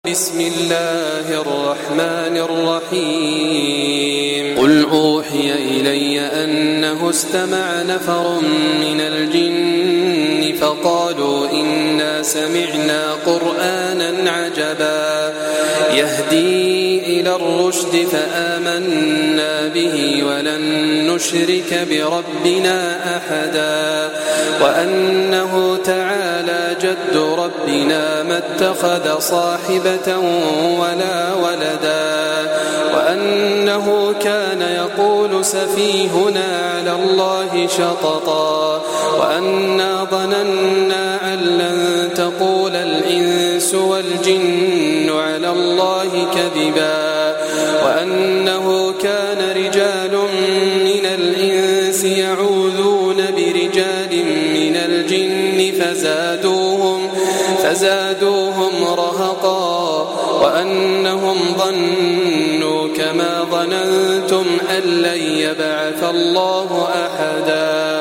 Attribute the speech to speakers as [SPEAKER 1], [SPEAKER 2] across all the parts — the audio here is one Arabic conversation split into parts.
[SPEAKER 1] بسم الله الرحمن الرحيم قل أوحي إلي أنه استمع نفر من الجن فقالوا إنا سمعنا قرآنا عجبا يهدي إلى الرشد فآمنا به ولن نشرك بربنا أحدا وأنه تعالى جد ربنا ما اتخذ صاحبة ولا ولدا وأنه كان يقول سفيهنا على الله شططا وأنا ظننا أن لن تقول الإنس والجن على الله كذبا وأنه كان رجال من الإنس يعوذون برجال من الجن فزادوهم رهقا وأنهم ظنوا كما ظننتم أن لن يبعث الله أحدا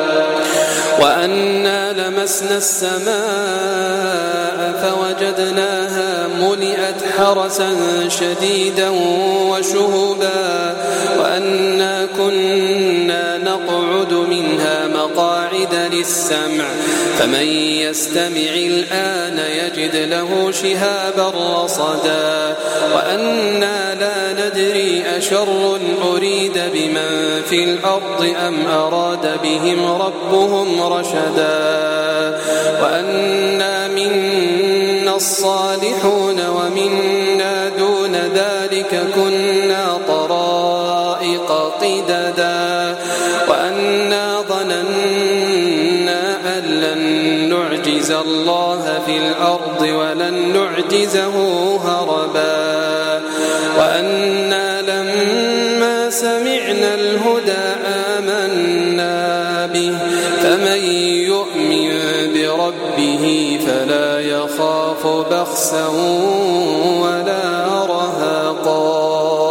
[SPEAKER 1] وأنا لمسنا السماء فوجدناها ملئت حرسا شديدا وشهبا وأنا كنا نقعد منها مقاعد للسمع فمن يستمع الآن يجد له شهابا رصدا وأنا لا ندري أشر أريد بمن في الأرض أم أراد بهم ربهم رشدا وأنا منا الصالحون ومنا دون ذلك كنا طرائق قددا وأنا ظننا أن لن نعجز الله في الأرض ولن نعجزه هربا وأنا لما سمعنا الهدى آمنا به فمن يؤمن بربه فلا يخاف بخسا ولا رهقا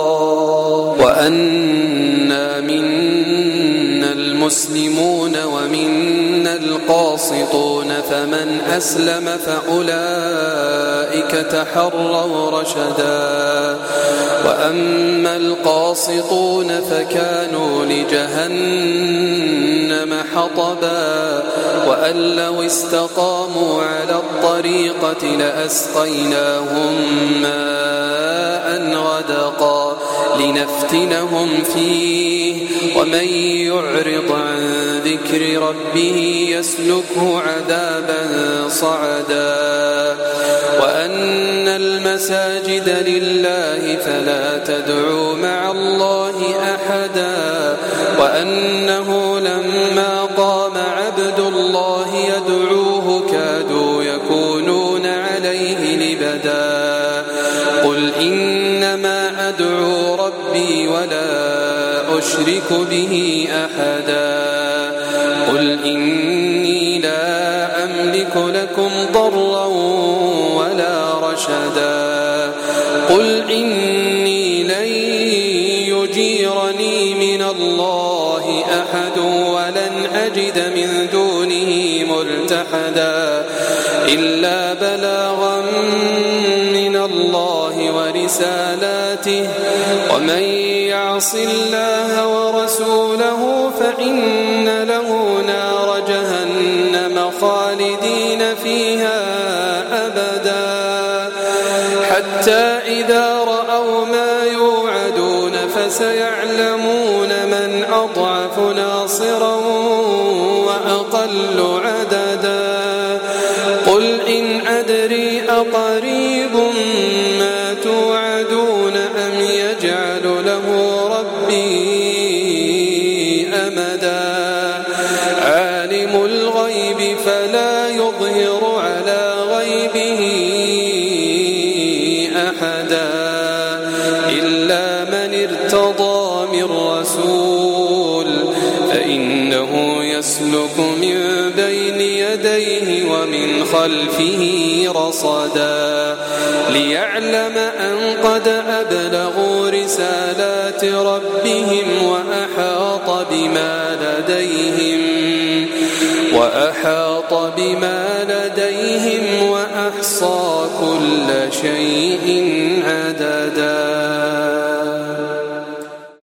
[SPEAKER 1] وأنا منا المسلمون ومنا القاسطون فمن أسلم فأولئك تحروا رشدا وأما القاسطون فكانوا لجهنم حطبا وأن لو استقاموا على الطريقة لأسقيناهم ماء غدقا لنفتنهم فيه ومن يعرض عن ذكر ربه يسلكه عذابا صعدا وأن المساجد لله فلا تدعوا مع الله أحدا وأنه لما قام عبد الله يدعوه كادوا يكونون عليه لبدا قل إنما أدعو ربي ولا أشرك به أحدا قل إني لا أملك لكم ضرا ولا رشدا قل إني لن يجيرني من الله أحد ولن أجد من دونه ملتحدا إلا بلاغا من الله ورسالاته ومن يعص الله ورسوله فإن له نار جهنم خالدين فيها أبدا حتى إذا رأوا ما يوعدون فسيعلمون من أضعف ناصرا وأقل عددا قل إن أدري أقريب ما توعدون أم يجعل له ربي أمدا عالم الغيب فلا يظهر على غيبه أحدا إلا من ارتضى من رسول فإنه يسلك من بين يديه ومن خلفه رصدا ليعلم أن قد أبلغوا رسالات ربهم وأحاط بما لديهم أحصى كل شيء عددا